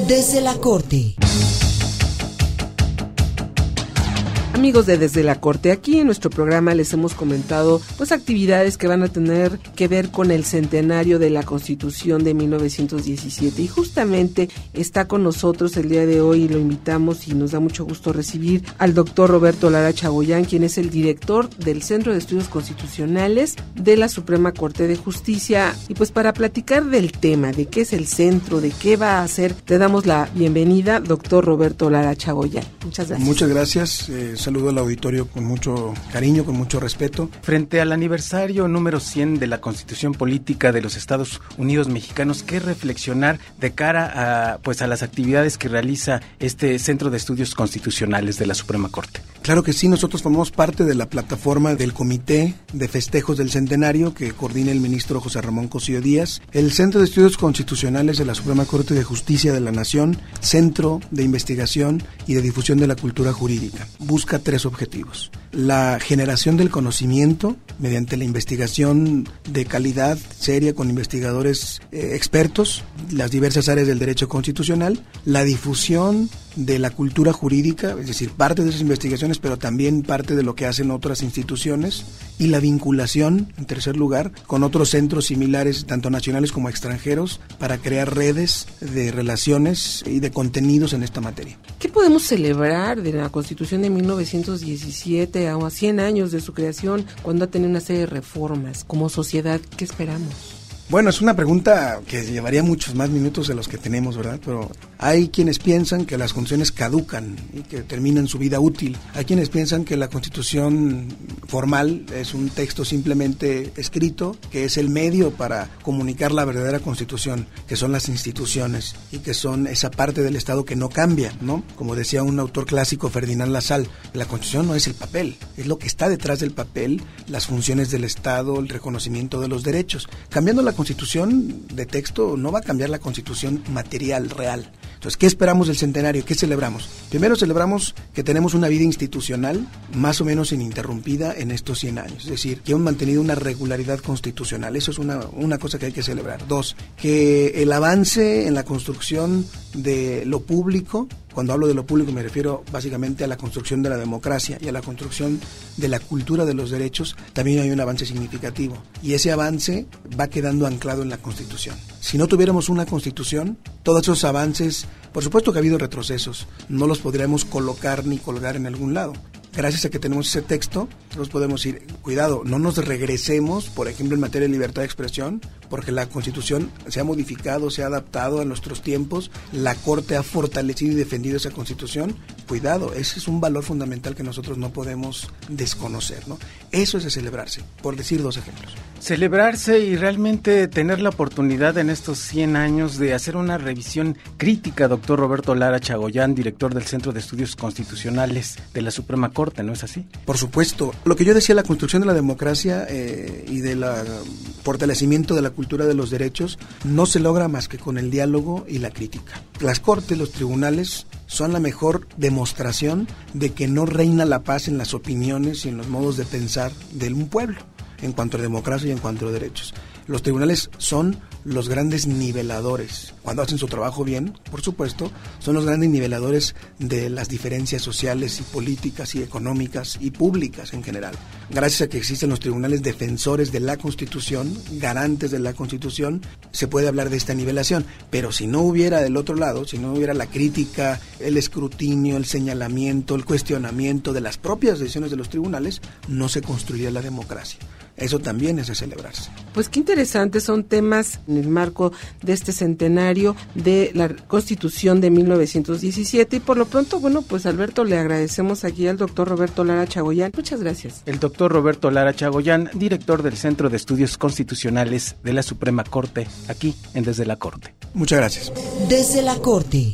Desde la Corte. Amigos de Desde la Corte, aquí en nuestro programa les hemos comentado pues actividades que van a tener que ver con el centenario de la Constitución de 1917 y justamente está con nosotros el día de hoy y lo invitamos y nos da mucho gusto recibir al doctor Roberto Lara Chagoyán, quien es el director del Centro de Estudios Constitucionales de la Suprema Corte de Justicia. Y pues para platicar del tema, de qué es el centro, de qué va a hacer, te damos la bienvenida, doctor Roberto Lara Chagoyán. Muchas gracias. Muchas gracias. Saludo al auditorio con mucho cariño, con mucho respeto. Frente al aniversario número 100 de la Constitución Política de los Estados Unidos Mexicanos, ¿qué reflexionar de cara a las actividades que realiza este Centro de Estudios Constitucionales de la Suprema Corte? Claro que sí, nosotros formamos parte de la plataforma del Comité de Festejos del Centenario que coordina el ministro José Ramón Cosío Díaz. El Centro de Estudios Constitucionales de la Suprema Corte de Justicia de la Nación, Centro de Investigación y de Difusión de la Cultura Jurídica, busca tres objetivos: la generación del conocimiento mediante la investigación de calidad seria con investigadores expertos, las diversas áreas del derecho constitucional, la difusión de la cultura jurídica, es decir, parte de esas investigaciones, pero también parte de lo que hacen otras instituciones, y la vinculación, en tercer lugar, con otros centros similares, tanto nacionales como extranjeros, para crear redes de relaciones y de contenidos en esta materia. ¿Qué podemos celebrar de la Constitución de 1917 a 100 años de su creación, cuando ha tenido una serie de reformas? Como sociedad, ¿qué esperamos? Bueno, es una pregunta que llevaría muchos más minutos de los que tenemos, ¿verdad? Pero hay quienes piensan que las constituciones caducan y que terminan su vida útil. Hay quienes piensan que la constitución formal es un texto simplemente escrito, que es el medio para comunicar la verdadera constitución, que son las instituciones y que son esa parte del Estado que no cambia, ¿no? Como decía un autor clásico, Ferdinand Lassalle, la constitución no es el papel, es lo que está detrás del papel, las funciones del Estado, el reconocimiento de los derechos. Cambiando la constitución de texto no va a cambiar la constitución material, real. Entonces, ¿qué esperamos del centenario? ¿Qué celebramos? Primero celebramos que tenemos una vida institucional más o menos ininterrumpida en estos 100 años. Es decir, que hemos mantenido una regularidad constitucional. Eso es una cosa que hay que celebrar. Dos, que el avance en la construcción de lo público, cuando hablo de lo público me refiero básicamente a la construcción de la democracia y a la construcción de la cultura de los derechos, también hay un avance significativo. Y ese avance va quedando anclado en la Constitución. Si no tuviéramos una Constitución, todos esos avances, por supuesto que ha habido retrocesos, no los podríamos colocar ni colgar en algún lado. Gracias a que tenemos ese texto, nos podemos ir, cuidado, no nos regresemos, por ejemplo, en materia de libertad de expresión, porque la Constitución se ha modificado, se ha adaptado a nuestros tiempos, la Corte ha fortalecido y defendido esa Constitución. Cuidado, ese es un valor fundamental que nosotros no podemos desconocer, ¿no? Eso es de celebrarse, por decir dos ejemplos. Celebrarse y realmente tener la oportunidad en estos 100 años de hacer una revisión crítica, doctor Roberto Lara Chagoyán, director del Centro de Estudios Constitucionales de la Suprema Corte, ¿no es así? Por supuesto. Lo que yo decía, la construcción de la democracia y del fortalecimiento de la cultura de los derechos no se logra más que con el diálogo y la crítica. Las cortes, los tribunales son la mejor demostración de que no reina la paz en las opiniones y en los modos de pensar de un pueblo, en cuanto a democracia y en cuanto a derechos. Los tribunales son los grandes niveladores. Cuando hacen su trabajo bien, por supuesto, son los grandes niveladores de las diferencias sociales y políticas y económicas y públicas en general. Gracias a que existen los tribunales defensores de la Constitución, garantes de la Constitución, se puede hablar de esta nivelación. Pero si no hubiera del otro lado, si no hubiera la crítica, el escrutinio, el señalamiento, el cuestionamiento de las propias decisiones de los tribunales, no se construiría la democracia. Eso también es de celebrarse. Pues qué interesantes son temas en el marco de este centenario de la Constitución de 1917 y por lo pronto, bueno, pues Alberto, le agradecemos aquí al doctor Roberto Lara Chagoyán. Muchas gracias. El doctor Roberto Lara Chagoyán, director del Centro de Estudios Constitucionales de la Suprema Corte, aquí en Desde la Corte. Muchas gracias. Desde la Corte.